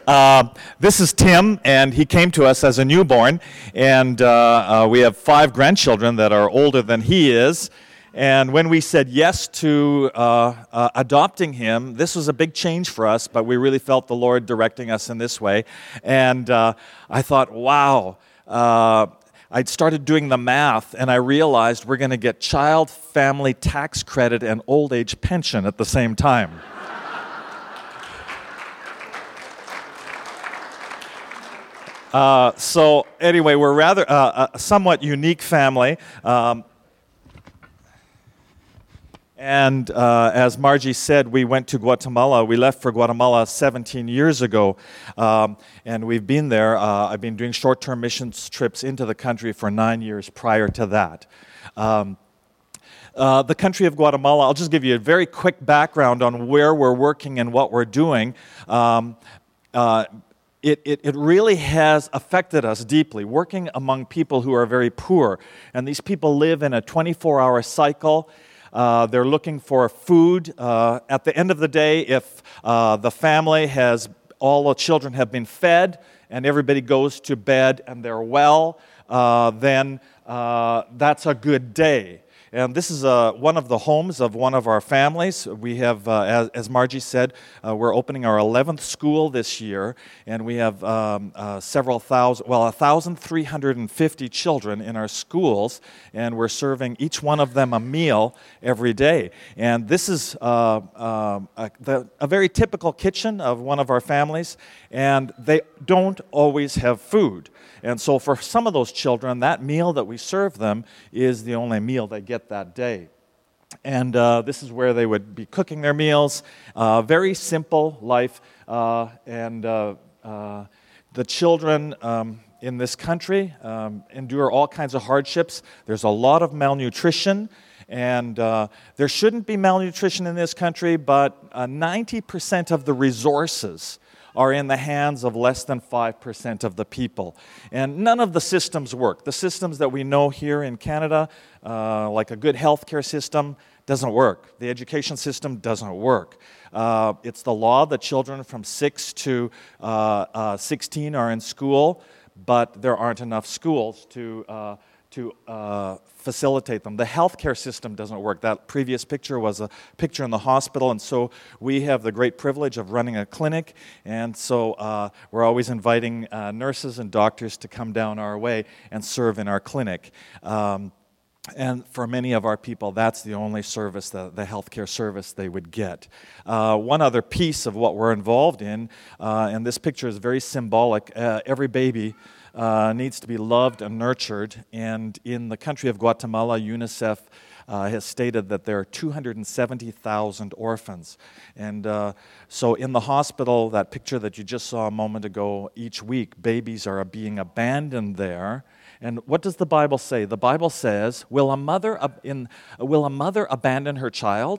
This is Tim, and he came to us as a newborn, and we have 5 grandchildren that are older than he is. And when we said yes to adopting him, this was a big change for us, but we really felt the Lord directing us in this way. And I thought, wow. I'd started doing the math, and I realized we're going to get child family tax credit and old age pension at the same time. So anyway, we're rather a somewhat unique family. And as Margie said, we went to Guatemala. We left for Guatemala 17 years ago, and we've been there. I've been doing short-term missions trips into the country for 9 years prior to that. The country of Guatemala, I'll just give you a very quick background on where we're working and what we're doing. It really has affected us deeply, working among people who are very poor. And these people live in a 24-hour cycle. They're looking for food. At the end of the day, if the family all the children have been fed and everybody goes to bed and they're well, then that's a good day. And this is one of the homes of one of our families. We have, as Margie said, we're opening our 11th school this year, and we have 1,350 children in our schools, and we're serving each one of them a meal every day. And this is a very typical kitchen of one of our families, and they don't always have food. And so for some of those children, that meal that we serve them is the only meal they get that day. And this is where they would be cooking their meals. Very simple life. And the children in this country endure all kinds of hardships. There's a lot of malnutrition. And there shouldn't be malnutrition in this country, but 90% of the resources are in the hands of less than 5% of the people. And none of the systems work. The systems that we know here in Canada, like a good healthcare system, doesn't work. The education system doesn't work. It's the law that children from 6 to 16 are in school, but there aren't enough schools to facilitate them. The healthcare system doesn't work. That previous picture was a picture in the hospital, and so we have the great privilege of running a clinic, and so we're always inviting nurses and doctors to come down our way and serve in our clinic. And for many of our people, that's the only service, the healthcare service they would get. One other piece of what we're involved in, and this picture is very symbolic, every baby needs to be loved and nurtured. And in the country of Guatemala, UNICEF has stated that there are 270,000 orphans. And so in the hospital, that picture that you just saw a moment ago, each week babies are being abandoned there. And what does the Bible say? The Bible says, will a mother abandon her child?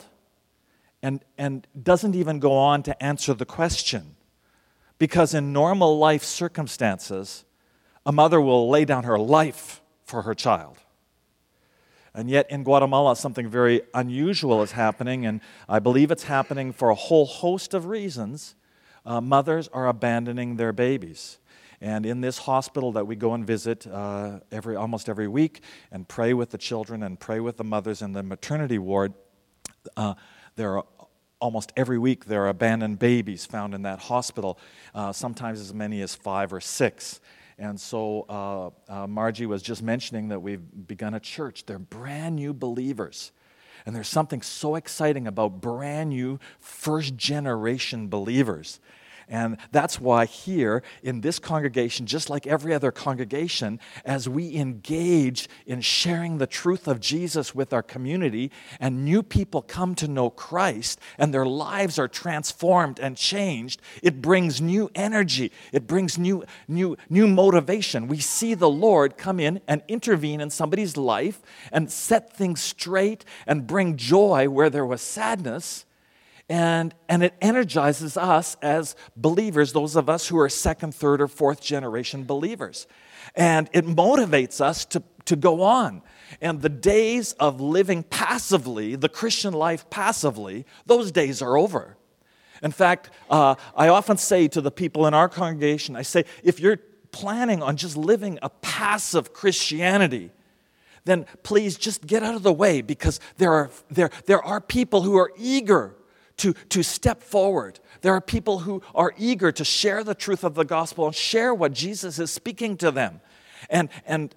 And doesn't even go on to answer the question. Because in normal life circumstances, a mother will lay down her life for her child. And yet in Guatemala, something very unusual is happening, and I believe it's happening for a whole host of reasons. Mothers are abandoning their babies. And in this hospital that we go and visit almost every week and pray with the children and pray with the mothers in the maternity ward, there are almost every week there are abandoned babies found in that hospital, sometimes as many as 5 or 6. And so Margie was just mentioning that we've begun a church. They're brand new believers. And there's something so exciting about brand new first-generation believers. And that's why here in this congregation, just like every other congregation, as we engage in sharing the truth of Jesus with our community and new people come to know Christ and their lives are transformed and changed, it brings new energy. It brings new motivation. We see the Lord come in and intervene in somebody's life and set things straight and bring joy where there was sadness. And it energizes us as believers, those of us who are 2nd, 3rd, or 4th generation believers. And it motivates us to go on. And the days of living passively, the Christian life passively, those days are over. In fact, I often say to the people in our congregation, I say, if you're planning on just living a passive Christianity, then please just get out of the way, because there are people who are eager to step forward. There are people who are eager to share the truth of the gospel and share what Jesus is speaking to them. And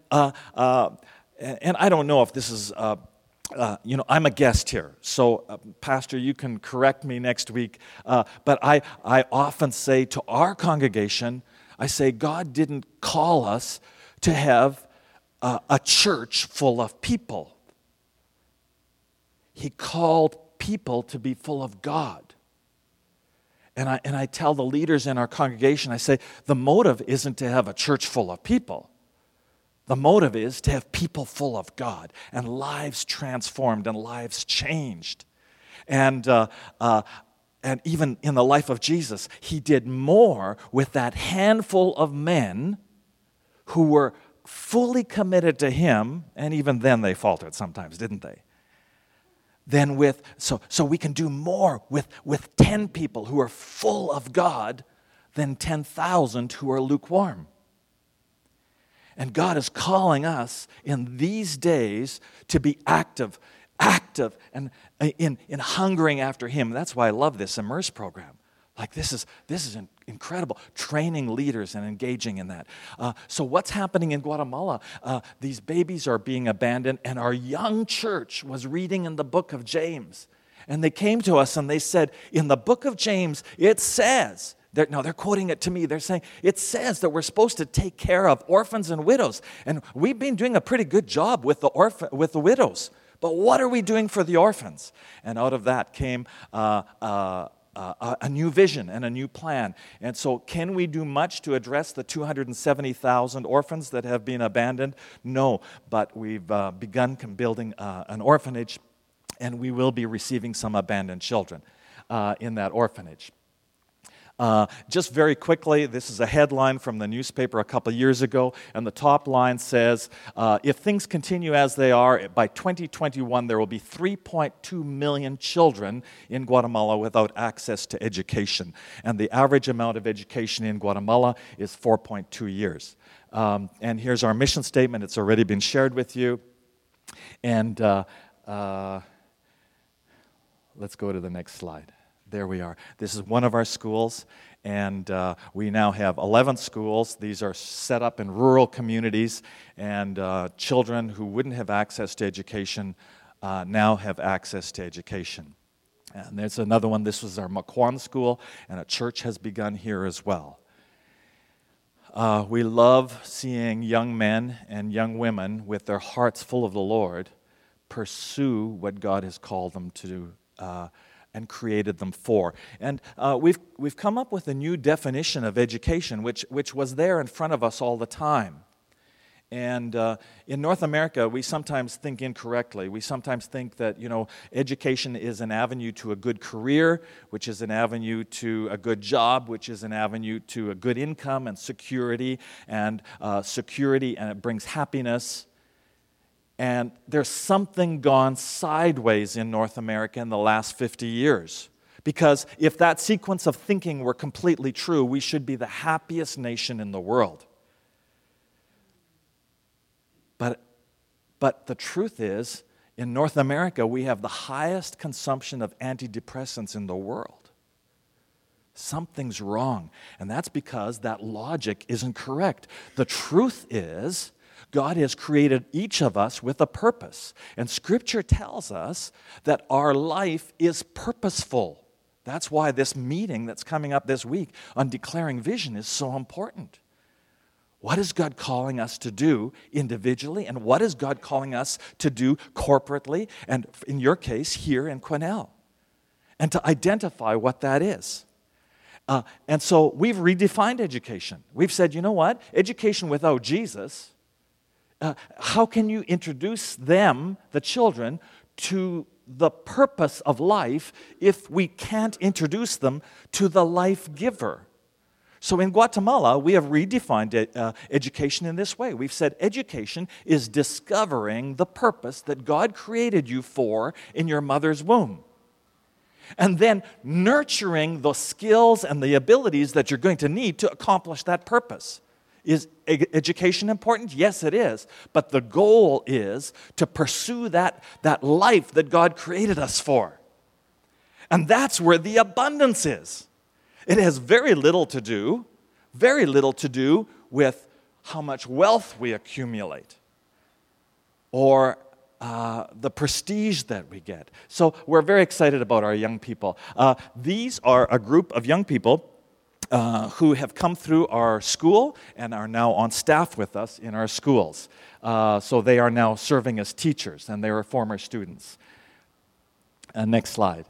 I don't know if this is, I'm a guest here, so Pastor, you can correct me next week. But I often say to our congregation, I say, God didn't call us to have a church full of people. He called people to be full of God. And I tell the leaders in our congregation, I say, the motive isn't to have a church full of people. The motive is to have people full of God and lives transformed and lives changed. And even in the life of Jesus, he did more with that handful of men who were fully committed to him, and even then they faltered sometimes, didn't they? So we can do more with 10 people who are full of God than 10,000 who are lukewarm. And God is calling us in these days to be active and in hungering after him. That's why I love this Immerse program. Like this is incredible, training leaders and engaging in that. So what's happening in Guatemala? These babies are being abandoned, and our young church was reading in the book of James. And they came to us and they said, in the book of James, it says, they're quoting it to me, they're saying, it says that we're supposed to take care of orphans and widows. And we've been doing a pretty good job with the widows. But what are we doing for the orphans? And out of that came a new vision and a new plan. And so can we do much to address the 270,000 orphans that have been abandoned? No, but we've begun building an orphanage, and we will be receiving some abandoned children in that orphanage. Just very quickly, this is a headline from the newspaper a couple years ago, and the top line says, if things continue as they are, by 2021 there will be 3.2 million children in Guatemala without access to education. And the average amount of education in Guatemala is 4.2 years. And here's our mission statement. It's already been shared with you. And let's go to the next slide. There we are. This is one of our schools, and we now have 11 schools. These are set up in rural communities, and children who wouldn't have access to education now have access to education. And there's another one. This was our Makwan school, and a church has begun here as well. We love seeing young men and young women with their hearts full of the Lord pursue what God has called them to do and created them for. And we've come up with a new definition of education, which was there in front of us all the time. And in North America, we sometimes think incorrectly. We sometimes think that, education is an avenue to a good career, which is an avenue to a good job, which is an avenue to a good income and security, and it brings happiness. And there's something gone sideways in North America in the last 50 years. Because if that sequence of thinking were completely true, we should be the happiest nation in the world. But the truth is, in North America, we have the highest consumption of antidepressants in the world. Something's wrong. And that's because that logic isn't correct. The truth is, God has created each of us with a purpose. And Scripture tells us that our life is purposeful. That's why this meeting that's coming up this week on declaring vision is so important. What is God calling us to do individually, and what is God calling us to do corporately, and in your case, here in Quesnel? And to identify what that is. And so we've redefined education. We've said, you know what? Education without Jesus, how can you introduce them, the children, to the purpose of life if we can't introduce them to the life giver? So in Guatemala, we have redefined education in this way. We've said education is discovering the purpose that God created you for in your mother's womb. and then nurturing the skills and the abilities that you're going to need to accomplish that purpose. Is education important? Yes, it is. But the goal is to pursue that life that God created us for. And that's where the abundance is. It has very little to do with how much wealth we accumulate or the prestige that we get. So we're very excited about our young people. These are a group of young people who have come through our school and are now on staff with us in our schools. So they are now serving as teachers, and they were former students. Next slide.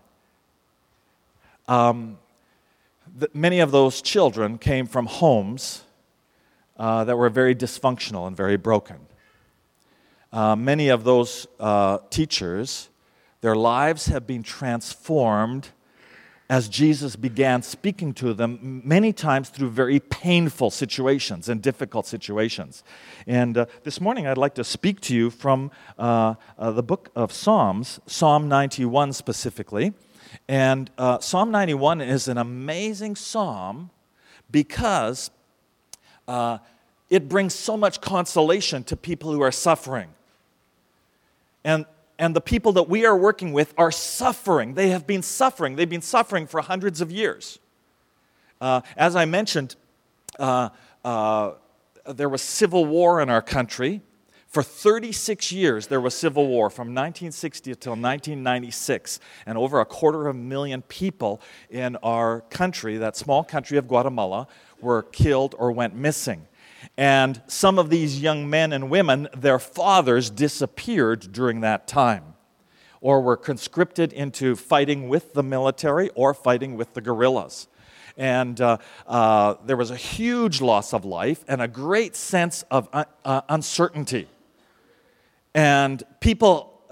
Many of those children came from homes that were very dysfunctional and very broken. Many of those teachers, their lives have been transformed as Jesus began speaking to them many times through very painful situations and difficult situations. And this morning I'd like to speak to you from the book of Psalms, Psalm 91 specifically. And Psalm 91 is an amazing psalm because it brings so much consolation to people who are suffering. And the people that we are working with are suffering. They have been suffering. They've been suffering for hundreds of years. As I mentioned, there was civil war in our country. For 36 years, there was civil war from 1960 until 1996. And over 250,000 people in our country, that small country of Guatemala, were killed or went missing. And some of these young men and women, their fathers disappeared during that time, or were conscripted into fighting with the military or fighting with the guerrillas. And there was a huge loss of life and a great sense of uncertainty. And people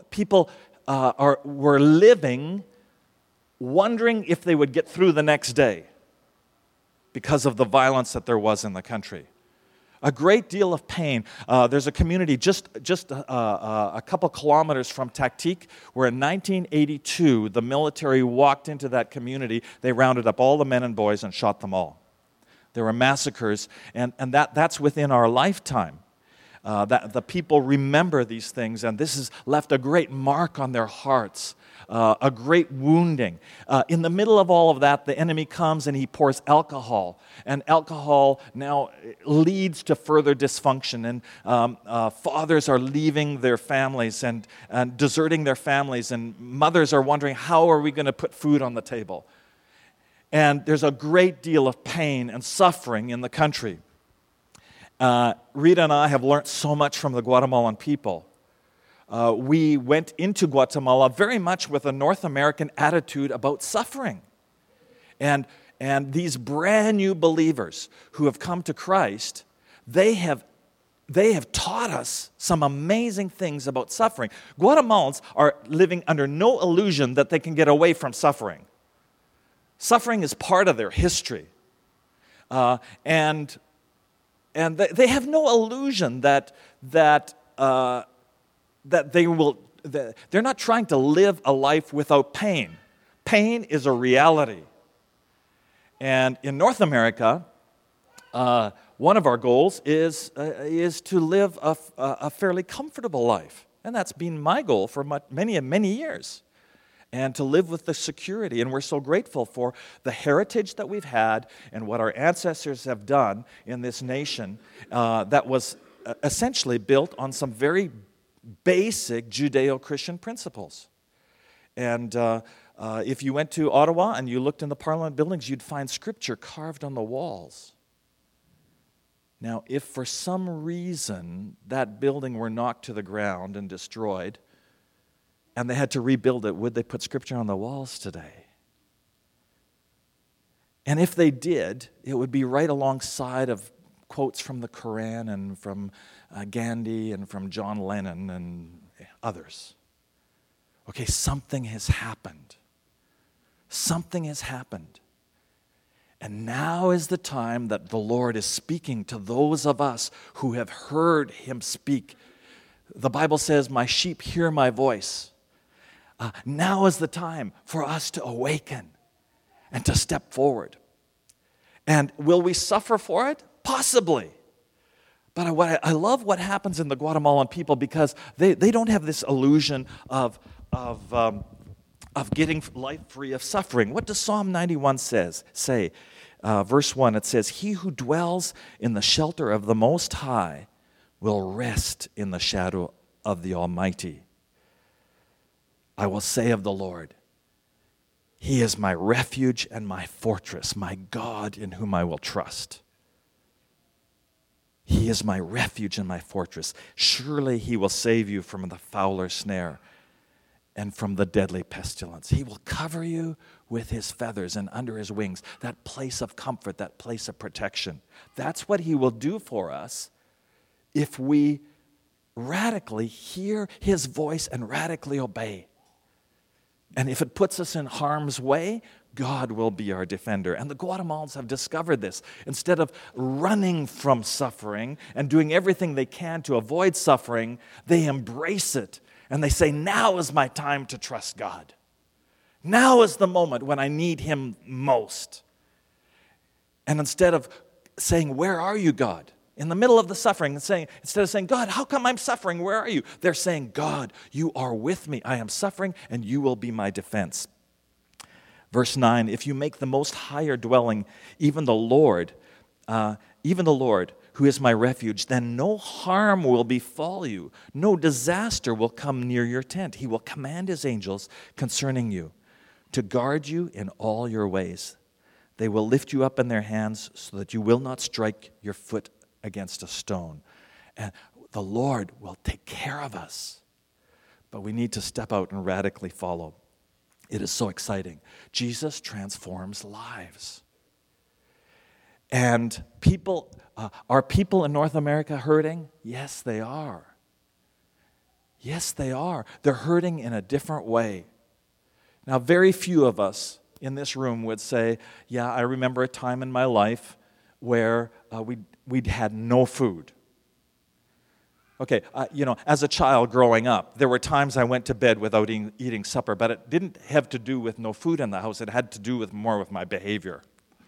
were living wondering if they would get through the next day because of the violence that there was in the country. A great deal of pain. There's a community just a couple kilometers from Taktik where in 1982 the military walked into that community. They rounded up all the men and boys and shot them all. There were massacres, and that's within our lifetime. That the people remember these things, and this has left a great mark on their hearts. A great wounding. In the middle of all of that, the enemy comes and he pours alcohol. And alcohol now leads to further dysfunction. And fathers are leaving their families and deserting their families. And mothers are wondering, how are we going to put food on the table? And there's a great deal of pain and suffering in the country. Rita and I have learned so much from the Guatemalan people. We went into Guatemala very much with a North American attitude about suffering. And these brand new believers who have come to Christ, they have taught us some amazing things about suffering. Guatemalans are living under no illusion that they can get away from suffering. Suffering is part of their history. And they have no illusion that they're not trying to live a life without pain. Pain is a reality. And in North America, one of our goals is to live a fairly comfortable life. And that's been my goal for many years. And to live with the security. And we're so grateful for the heritage that we've had and what our ancestors have done in this nation that was essentially built on some very basic Judeo-Christian principles. And if you went to Ottawa and you looked in the Parliament buildings, you'd find scripture carved on the walls. Now, if for some reason that building were knocked to the ground and destroyed, and they had to rebuild it, would they put scripture on the walls today? And if they did, it would be right alongside of quotes from the Quran and from Gandhi and from John Lennon and others. Okay, something has happened. Something has happened. And now is the time that the Lord is speaking to those of us who have heard Him speak. The Bible says, "My sheep hear my voice." Now is the time for us to awaken and to step forward. And will we suffer for it? Possibly. But I love what happens in the Guatemalan people, because they don't have this illusion of getting life free of suffering. What does Psalm 91 say? Verse 1, it says, "He who dwells in the shelter of the Most High will rest in the shadow of the Almighty. I will say of the Lord, He is my refuge and my fortress, my God in whom I will trust. He is my refuge and my fortress. Surely He will save you from the fowler's snare and from the deadly pestilence. He will cover you with His feathers, and under His wings, that place of comfort, that place of protection." That's what He will do for us if we radically hear His voice and radically obey. And if it puts us in harm's way, God will be our defender. And the Guatemalans have discovered this. Instead of running from suffering and doing everything they can to avoid suffering, they embrace it. And they say, now is my time to trust God. Now is the moment when I need Him most. And instead of saying, "Where are you, God?" in the middle of the suffering, instead of saying, "God, how come I'm suffering? Where are you?" They're saying, "God, you are with me. I am suffering, and you will be my defense." Verse 9, "If you make the Most Higher dwelling, even the Lord, who is my refuge, then no harm will befall you. No disaster will come near your tent. He will command His angels concerning you to guard you in all your ways. They will lift you up in their hands so that you will not strike your foot against a stone." And the Lord will take care of us. But we need to step out and radically follow. It is so exciting. Jesus transforms lives. And are people in North America hurting? Yes, they are. Yes, they are. They're hurting in a different way. Now, very few of us in this room would say, "Yeah, I remember a time in my life where we'd had no food." Okay, as a child growing up, there were times I went to bed without eating supper, but it didn't have to do with no food in the house. It had to do more with my behavior.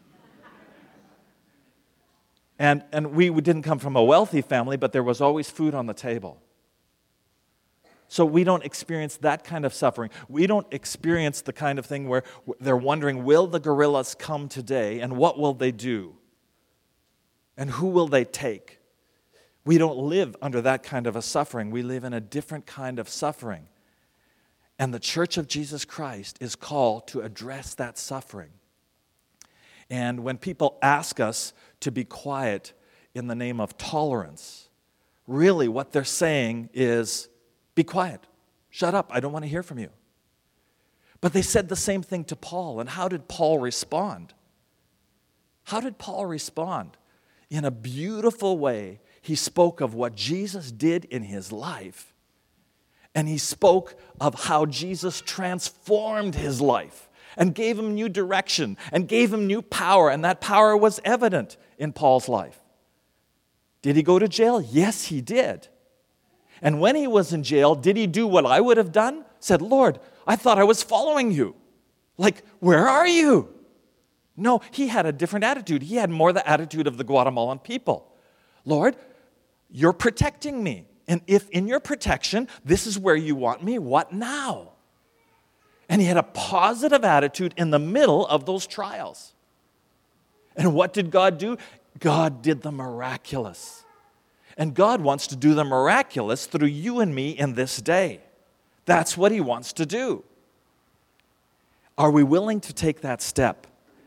And we didn't come from a wealthy family, but there was always food on the table. So we don't experience that kind of suffering. We don't experience the kind of thing where they're wondering, will the guerrillas come today, and what will they do? And who will they take? We don't live under that kind of a suffering. We live in a different kind of suffering. And the Church of Jesus Christ is called to address that suffering. And when people ask us to be quiet in the name of tolerance, really what they're saying is, be quiet, shut up, I don't want to hear from you. But they said the same thing to Paul. And how did Paul respond? How did Paul respond? In a beautiful way, he spoke of what Jesus did in his life. And he spoke of how Jesus transformed his life and gave him new direction and gave him new power. And that power was evident in Paul's life. Did he go to jail? Yes, he did. And when he was in jail, did he do what I would have done? Said, Lord, I thought I was following you. Like, where are you? No, he had a different attitude. He had more the attitude of the Guatemalan people. Lord, you're protecting me. And if in your protection, this is where you want me, what now? And he had a positive attitude in the middle of those trials. And what did God do? God did the miraculous. And God wants to do the miraculous through you and me in this day. That's what he wants to do. Are we willing to take that step?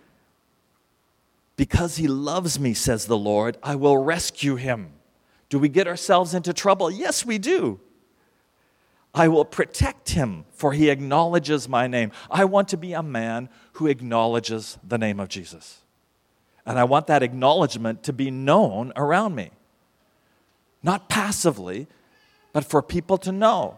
Because he loves me, says the Lord, I will rescue him. Do we get ourselves into trouble? Yes, we do. I will protect him, for he acknowledges my name. I want to be a man who acknowledges the name of Jesus. And I want that acknowledgement to be known around me. Not passively, but for people to know.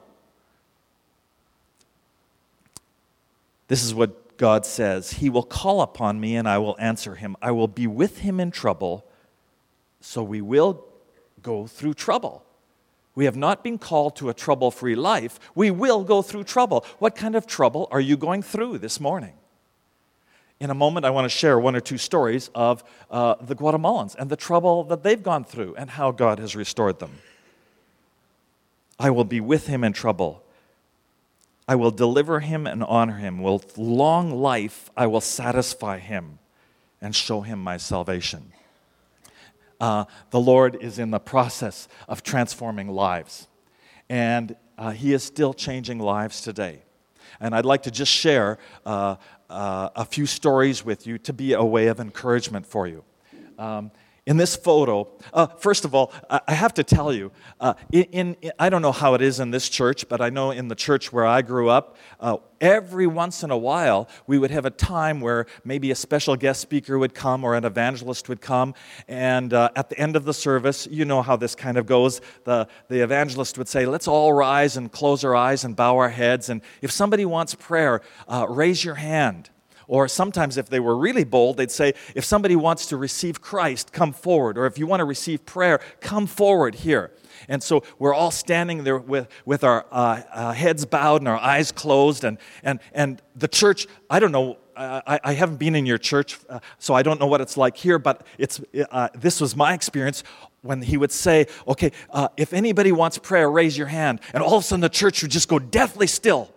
This is what God says. He will call upon me and I will answer him. I will be with him in trouble. So we will go through trouble. We have not been called to a trouble-free life. We will go through trouble. What kind of trouble are you going through this morning? In a moment, I want to share one or two stories of the Guatemalans and the trouble that they've gone through and how God has restored them. I will be with him in trouble. I will deliver him and honor him. With long life, I will satisfy him and show him my salvation. The Lord is in the process of transforming lives, and he is still changing lives today. And I'd like to just share a few stories with you to be a way of encouragement for you. In this photo, first of all, I have to tell you, I don't know how it is in this church, but I know in the church where I grew up, every once in a while, we would have a time where maybe a special guest speaker would come or an evangelist would come, and at the end of the service, you know how this kind of goes, the evangelist would say, let's all rise and close our eyes and bow our heads, and if somebody wants prayer, raise your hand. Or sometimes if they were really bold, they'd say, if somebody wants to receive Christ, come forward. Or if you want to receive prayer, come forward here. And so we're all standing there with our heads bowed and our eyes closed. And the church, I don't know, I haven't been in your church, so I don't know what it's like here, but this was my experience when he would say, okay, if anybody wants prayer, raise your hand. And all of a sudden the church would just go deathly still.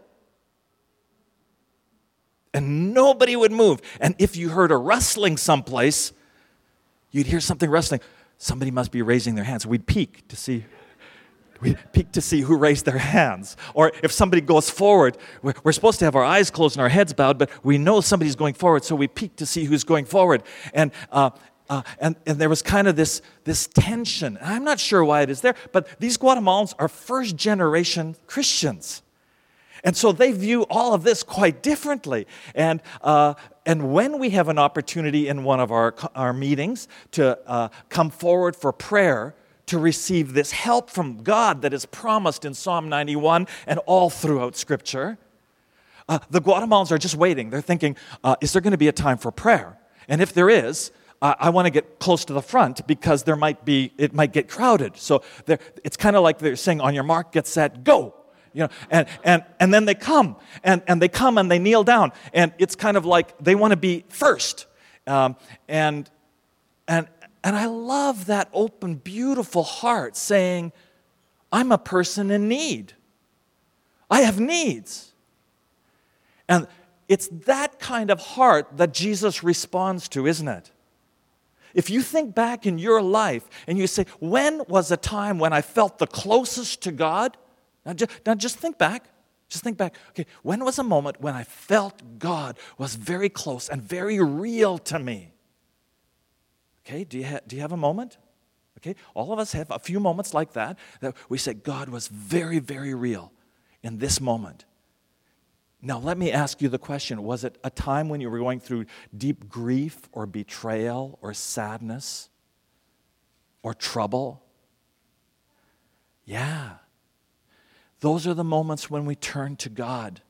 And nobody would move. And if you heard a rustling someplace, you'd hear something rustling. Somebody must be raising their hands. We'd peek to see who raised their hands. Or if somebody goes forward, we're supposed to have our eyes closed and our heads bowed, but we know somebody's going forward, so we peek to see who's going forward. And there was kind of this tension. I'm not sure why it is there, but these Guatemalans are first-generation Christians. And so they view all of this quite differently. And when we have an opportunity in one of our meetings to come forward for prayer, to receive this help from God that is promised in Psalm 91 and all throughout Scripture, the Guatemalans are just waiting. They're thinking, is there going to be a time for prayer? And if there is, I want to get close to the front because it might get crowded. So it's kind of like they're saying, on your mark, get set, go. You know, and then they come, and they come and they kneel down, and it's kind of like they want to be first, and I love that open, beautiful heart saying, I'm a person in need. I have needs, and it's that kind of heart that Jesus responds to, isn't it? If you think back in your life and you say, when was a time when I felt the closest to God? Now just think back. Just think back. Okay, when was a moment when I felt God was very close and very real to me? Okay, do you have a moment? Okay, all of us have a few moments like that we say God was very, very real in this moment. Now let me ask you the question, was it a time when you were going through deep grief or betrayal or sadness or trouble? Yeah. Those are the moments when we turn to God,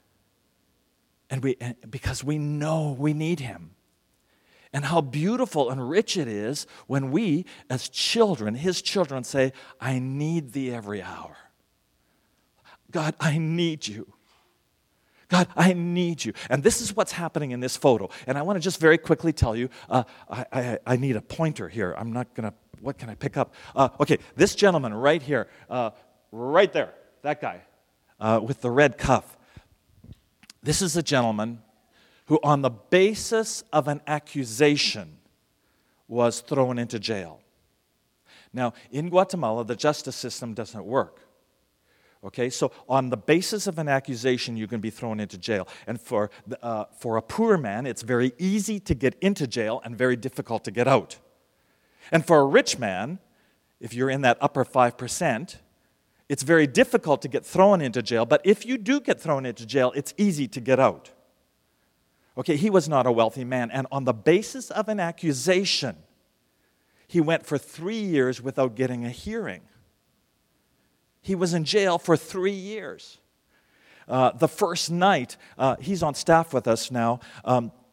because we know we need him. And how beautiful and rich it is when we, as children, his children, say, I need thee every hour. God, I need you. God, I need you. And this is what's happening in this photo. And I want to just very quickly tell you, I need a pointer here. What can I pick up? Okay, this gentleman right here, right there. That guy with the red cuff. This is a gentleman who, on the basis of an accusation, was thrown into jail. Now, in Guatemala, the justice system doesn't work. Okay, so on the basis of an accusation, you can be thrown into jail. And for a poor man, it's very easy to get into jail and very difficult to get out. And for a rich man, if you're in that upper 5%, it's very difficult to get thrown into jail, but if you do get thrown into jail, it's easy to get out. Okay, he was not a wealthy man, and on the basis of an accusation, he went for 3 years without getting a hearing. He was in jail for 3 years. The first night, he's on staff with us now,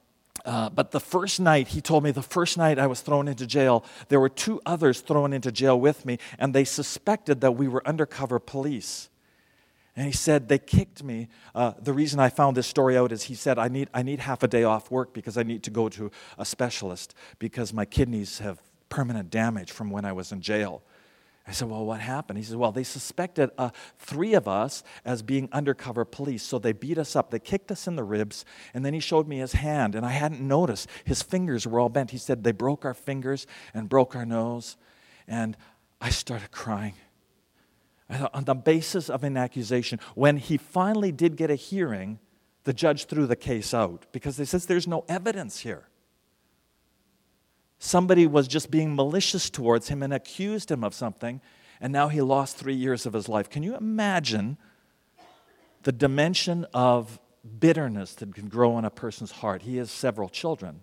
But the first night, he told me, the first night I was thrown into jail, there were 2 others thrown into jail with me, and they suspected that we were undercover police. And he said, they kicked me. The reason I found this story out is he said, I need half a day off work because I need to go to a specialist because my kidneys have permanent damage from when I was in jail. I said, well, what happened? He said, well, they suspected 3 of us as being undercover police, so they beat us up. They kicked us in the ribs, and then he showed me his hand, and I hadn't noticed. His fingers were all bent. He said, they broke our fingers and broke our nose, and I started crying. I thought, on the basis of an accusation, when he finally did get a hearing, the judge threw the case out because they says there's no evidence here. Somebody was just being malicious towards him and accused him of something, and now he lost 3 years of his life. Can you imagine the dimension of bitterness that can grow in a person's heart? He has several children.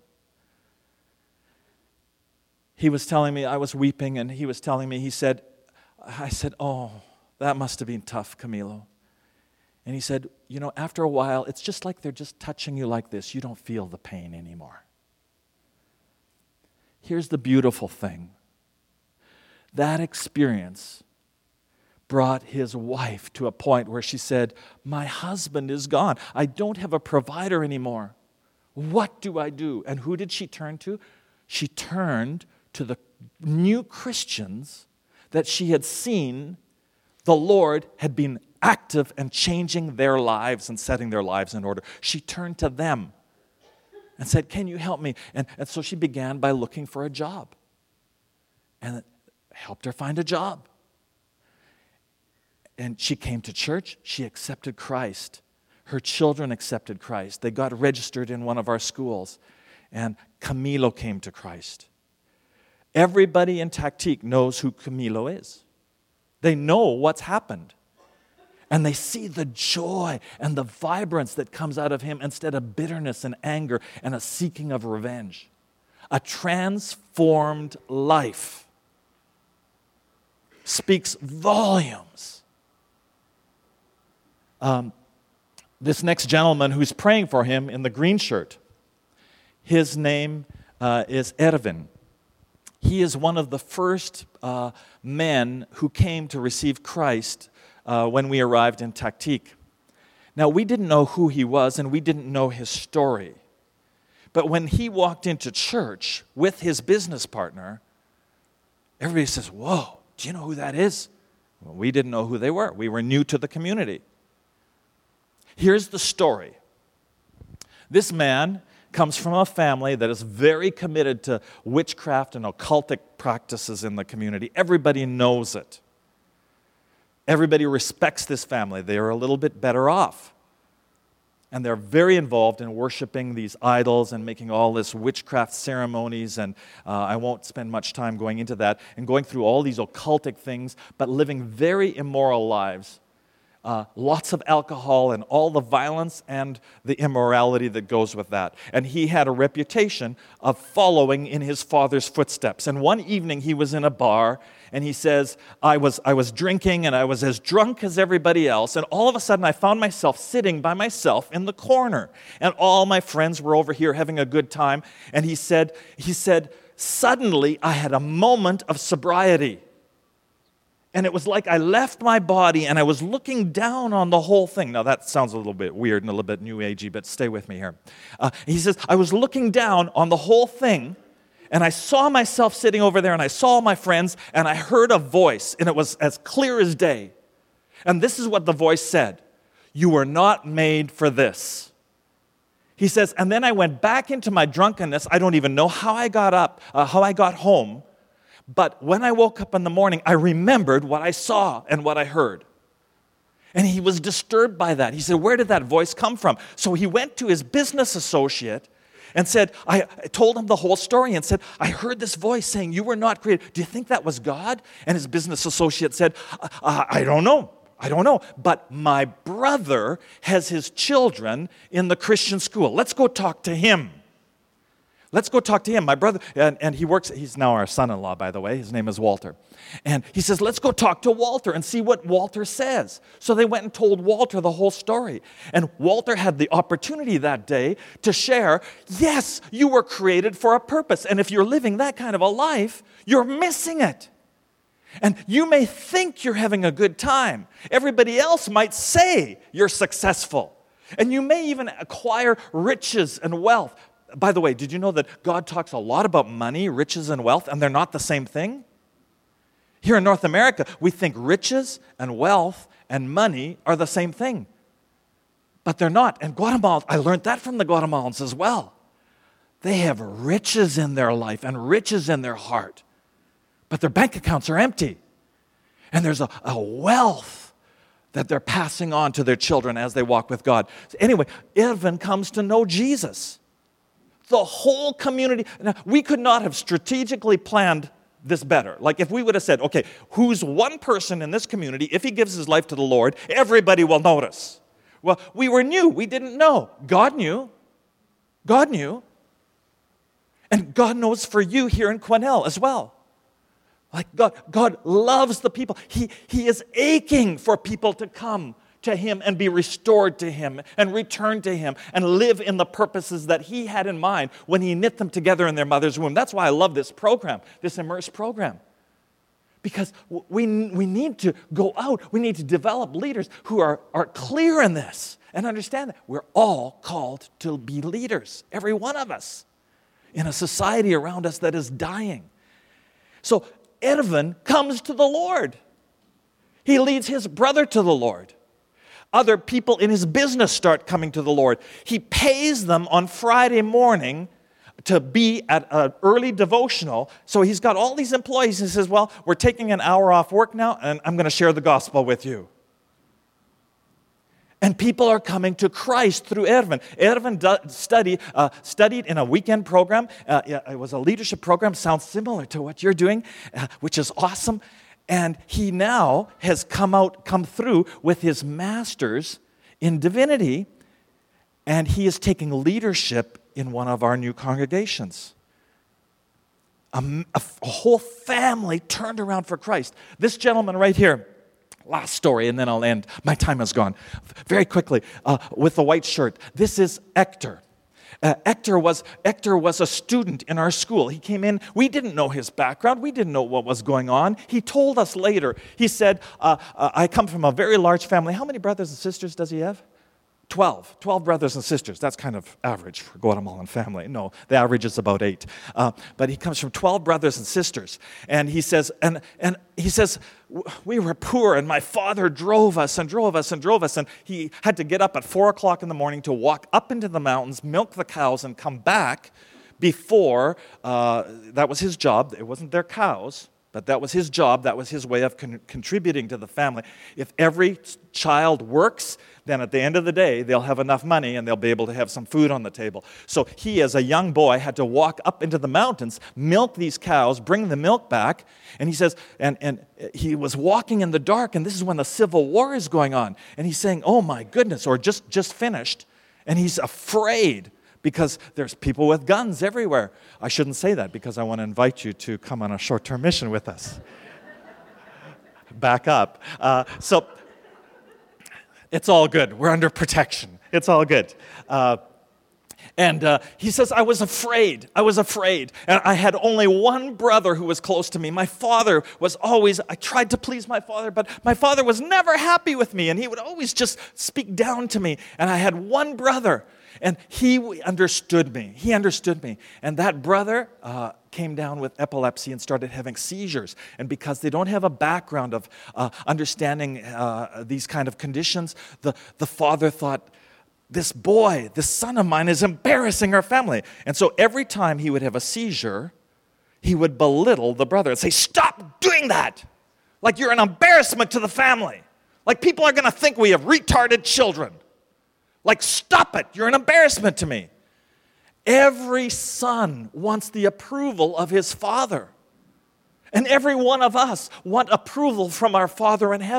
He was telling me, I was weeping, and he was telling me, I said, oh, that must have been tough, Camilo. And he said, after a while, it's just like they're just touching you like this. You don't feel the pain anymore. Here's the beautiful thing. That experience brought his wife to a point where she said, my husband is gone. I don't have a provider anymore. What do I do? And who did she turn to? She turned to the new Christians that she had seen the Lord had been active and changing their lives and setting their lives in order. She turned to them and said, can you help me? And so she began by looking for a job. And it helped her find a job. And she came to church. She accepted Christ. Her children accepted Christ. They got registered in one of our schools. And Camilo came to Christ. Everybody in Taktik knows who Camilo is. They know what's happened. And they see the joy and the vibrance that comes out of him instead of bitterness and anger and a seeking of revenge. A transformed life speaks volumes. This next gentleman who's praying for him in the green shirt, his name is Ervin. He is one of the first men who came to receive Christ when we arrived in Taktik. Now, we didn't know who he was, and we didn't know his story. But when he walked into church with his business partner, everybody says, whoa, do you know who that is? Well, we didn't know who they were. We were new to the community. Here's the story. This man comes from a family that is very committed to witchcraft and occultic practices in the community. Everybody knows it. Everybody respects this family. They are a little bit better off. And they're very involved in worshiping these idols and making all this witchcraft ceremonies, and I won't spend much time going into that, and going through all these occultic things, but living very immoral lives. Lots of alcohol and all the violence and the immorality that goes with that. And he had a reputation of following in his father's footsteps. And one evening he was in a bar, and he says, I was drinking and I was as drunk as everybody else, and all of a sudden I found myself sitting by myself in the corner. And all my friends were over here having a good time. And he said, suddenly I had a moment of sobriety. And it was like I left my body and I was looking down on the whole thing. Now that sounds a little bit weird and a little bit new agey, but stay with me here. He says, I was looking down on the whole thing, and I saw myself sitting over there, and I saw my friends, and I heard a voice, and it was as clear as day. And this is what the voice said: you were not made for this. He says, and then I went back into my drunkenness. I don't even know how I got up, how I got home. But when I woke up in the morning, I remembered what I saw and what I heard. And he was disturbed by that. He said, where did that voice come from? So he went to his business associate and said, I told him the whole story and said, I heard this voice saying, you were not created. Do you think that was God? And his business associate said, I don't know. But my brother has his children in the Christian school. Let's go talk to him. Let's go talk to him. My brother, and he's now our son-in-law, by the way. His name is Walter. And he says, let's go talk to Walter and see what Walter says. So they went and told Walter the whole story. And Walter had the opportunity that day to share, yes, you were created for a purpose. And if you're living that kind of a life, you're missing it. And you may think you're having a good time. Everybody else might say you're successful. And you may even acquire riches and wealth. By the way, did you know that God talks a lot about money, riches, and wealth, and they're not the same thing? Here in North America, we think riches and wealth and money are the same thing. But they're not. And Guatemala, I learned that from the Guatemalans as well. They have riches in their life and riches in their heart. But their bank accounts are empty. And there's a wealth that they're passing on to their children as they walk with God. So anyway, Irvin comes to know Jesus. The whole community. Now, we could not have strategically planned this better. Like if we would have said, okay, who's one person in this community, if he gives his life to the Lord, everybody will notice. Well, we were new. We didn't know. God knew. God knew. And God knows for you here in Quesnel as well. Like God loves the people. He is aching for people to come to him and be restored to him and return to him and live in the purposes that he had in mind when he knit them together in their mother's womb. That's why I love this program, this Immerse program. Because we need to go out. We need to develop leaders who are clear in this and understand that we're all called to be leaders, every one of us, in a society around us that is dying. So Irvin comes to the Lord. He leads his brother to the Lord. Other people in his business start coming to the Lord. He pays them on Friday morning to be at an early devotional. So he's got all these employees. He says, well, we're taking an hour off work now, and I'm going to share the gospel with you. And people are coming to Christ through Irvin. Irvin studied in a weekend program. It was a leadership program. Sounds similar to what you're doing, which is awesome. And he now has come through with his master's in divinity, and he is taking leadership in one of our new congregations. A whole family turned around for Christ. This gentleman right here, last story, and then I'll end. My time is gone. Very quickly, with the white shirt. This is Hector. Hector was a student in our school. He came in. We didn't know his background. We didn't know what was going on. He told us later. He said, I come from a very large family. How many brothers and sisters does he have? 12 brothers and sisters. That's kind of average for Guatemalan family. No, the average is about 8. But he comes from 12 brothers and sisters. And he says, we were poor, and my father drove us. And he had to get up at 4 o'clock in the morning to walk up into the mountains, milk the cows, and come back before, that was his job. It wasn't their cows, but that was his job. That was his way of contributing to the family. If every child works, then at the end of the day, they'll have enough money and they'll be able to have some food on the table. So he, as a young boy, had to walk up into the mountains, milk these cows, bring the milk back. And he says, and he was walking in the dark, and this is when the Civil War is going on. And he's saying, oh my goodness, or just finished. And he's afraid because there's people with guns everywhere. I shouldn't say that because I want to invite you to come on a short-term mission with us. Back up. So it's all good. We're under protection. It's all good. And he says, I was afraid. And I had only one brother who was close to me. My father was always, I tried to please my father, but my father was never happy with me. And he would always just speak down to me. And I had one brother, and he understood me. And that brother came down with epilepsy and started having seizures. And because they don't have a background of understanding these kind of conditions, the father thought, this boy, this son of mine is embarrassing our family. And so every time he would have a seizure, he would belittle the brother and say, stop doing that. Like you're an embarrassment to the family. Like people are going to think we have retarded children. Like stop it. You're an embarrassment to me. Every son wants the approval of his father. And every one of us want approval from our Father in heaven.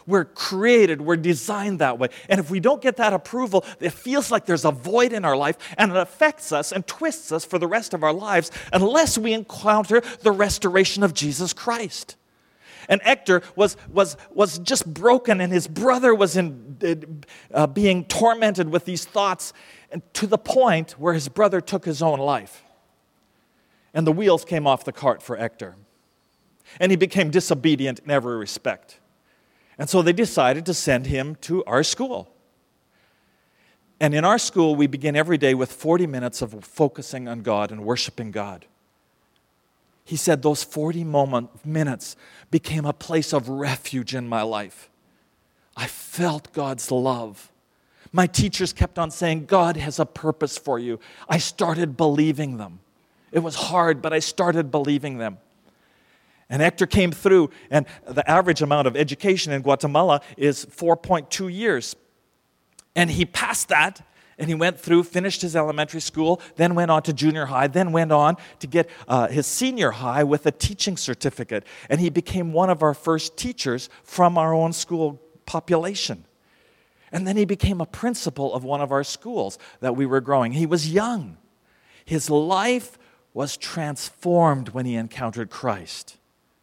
We're created, we're designed that way. And if we don't get that approval, it feels like there's a void in our life, and it affects us and twists us for the rest of our lives unless we encounter the restoration of Jesus Christ. And Hector was just broken, and his brother was being tormented with these thoughts, and to the point where his brother took his own life. And the wheels came off the cart for Hector. And he became disobedient in every respect. And so they decided to send him to our school. And in our school, we begin every day with 40 minutes of focusing on God and worshiping God. He said those 40 minutes became a place of refuge in my life. I felt God's love. My teachers kept on saying, God has a purpose for you. I started believing them. It was hard, but I started believing them. And Hector came through, and the average amount of education in Guatemala is 4.2 years. And he passed that, and he went through, finished his elementary school, then went on to junior high, then went on to get his senior high with a teaching certificate. And he became one of our first teachers from our own school population. And then he became a principal of one of our schools that we were growing. He was young. His life was transformed when he encountered Christ.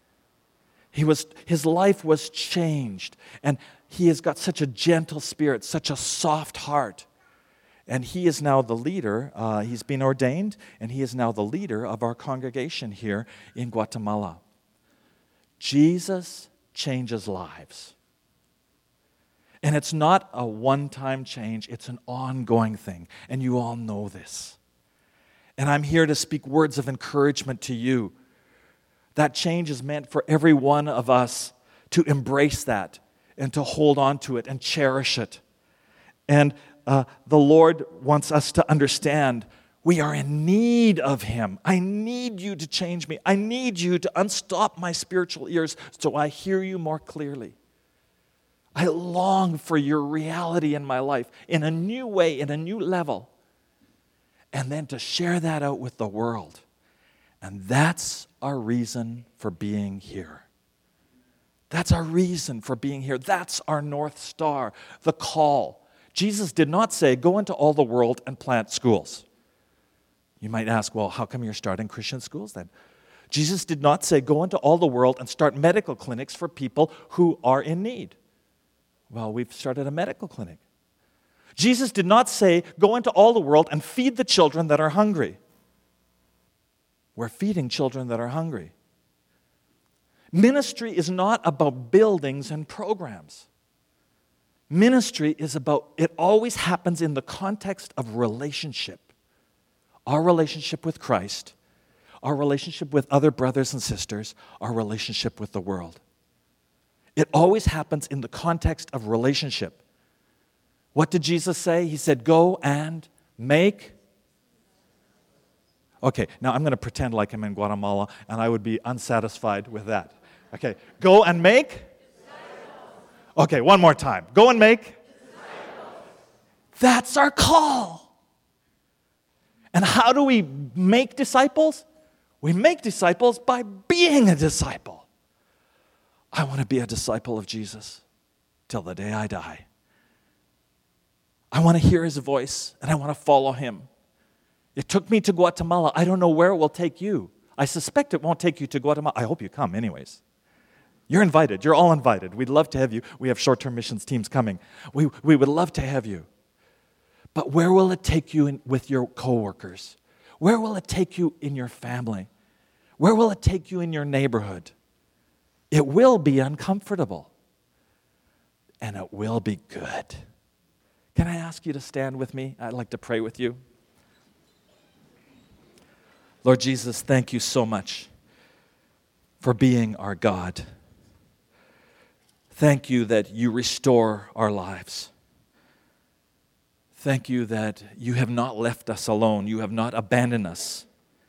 His life was changed, and he has got such a gentle spirit, such a soft heart. And he is now the leader. He's been ordained, and he is now the leader of our congregation here in Guatemala. Jesus changes lives. And it's not a one-time change, it's an ongoing thing, and you all know this. And I'm here to speak words of encouragement to you. That change is meant for every one of us to embrace that and to hold on to it and cherish it. And the Lord wants us to understand we are in need of Him. I need you to change me. I need you to unstop my spiritual ears so I hear you more clearly. I long for your reality in my life in a new way, in a new level. And then to share that out with the world. And that's our reason for being here. That's our reason for being here. That's our North Star, the call. Jesus did not say, go into all the world and plant schools. You might ask, well, how come you're starting Christian schools then? Jesus did not say, go into all the world and start medical clinics for people who are in need. Well, we've started a medical clinic. Jesus did not say, go into all the world and feed the children that are hungry. We're feeding children that are hungry. Ministry is not about buildings and programs. Ministry is about, it always happens in the context of relationship. Our relationship with Christ, our relationship with other brothers and sisters, our relationship with the world. It always happens in the context of relationship. What did Jesus say? He said, go and make. Okay, now I'm going to pretend like I'm in Guatemala, and I would be unsatisfied with that. Okay, go and make. Okay, one more time. Go and make. That's our call. And how do we make disciples? We make disciples by being a disciple. I want to be a disciple of Jesus till the day I die. I want to hear His voice, and I want to follow Him. It took me to Guatemala. I don't know where it will take you. I suspect it won't take you to Guatemala. I hope you come anyways. You're invited. You're all invited. We'd love to have you. We have short-term missions teams coming. We would love to have you. But where will it take you with your coworkers? Where will it take you in your family? Where will it take you in your neighborhood? It will be uncomfortable. And it will be good. Can I ask you to stand with me? I'd like to pray with you. Lord Jesus, thank you so much for being our God. Thank you that you restore our lives. Thank you that you have not left us alone. You have not abandoned us.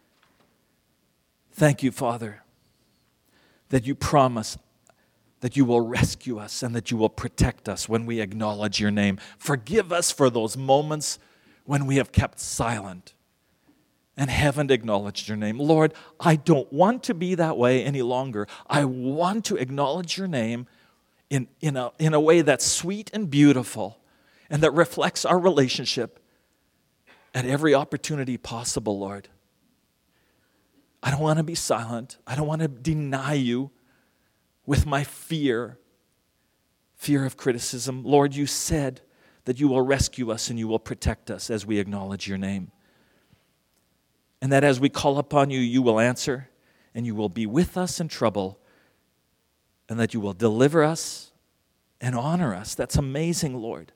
Thank you, Father, that you promise that you will rescue us and that you will protect us when we acknowledge your name. Forgive us for those moments when we have kept silent and haven't acknowledged your name. Lord, I don't want to be that way any longer. I want to acknowledge your name in a way that's sweet and beautiful and that reflects our relationship at every opportunity possible, Lord. I don't want to be silent. I don't want to deny you with my fear of criticism. Lord, you said that you will rescue us and you will protect us as we acknowledge your name. And that as we call upon you, you will answer and you will be with us in trouble and that you will deliver us and honor us. That's amazing, Lord.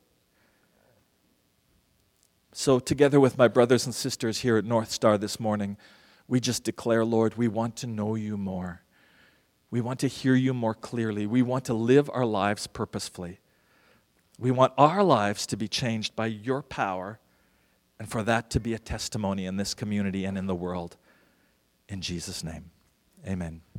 So together with my brothers and sisters here at North Star this morning, we just declare, Lord, we want to know you more. We want to hear you more clearly. We want to live our lives purposefully. We want our lives to be changed by your power and for that to be a testimony in this community and in the world. In Jesus' name, amen.